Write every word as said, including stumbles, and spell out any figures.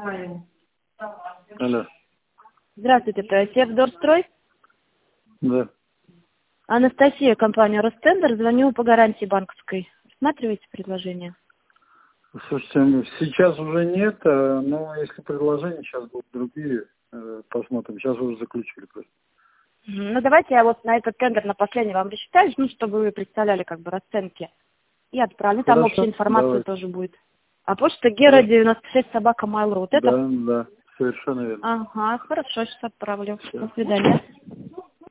Алло. Здравствуйте, это Севдорстрой. Да. Анастасия, компания Ростендер. Звоню по гарантии банковской. Рассматриваете предложение? Слушайте, сейчас уже нет, а, но если предложения сейчас будут другие, э, посмотрим. Сейчас уже заключили просто. Мгм. Ну, давайте я вот на этот тендер на последний вам рассчитаюсь, ну, чтобы вы представляли как бы расценки. И отправлю. Там Хорошо, общая информация давайте. тоже будет. А почта Гера Хорошо. девяносто шесть собака Mail.ru. Вот это? Да, да, совершенно верно. Ага, хорошо, сейчас отправлю. Все. До свидания.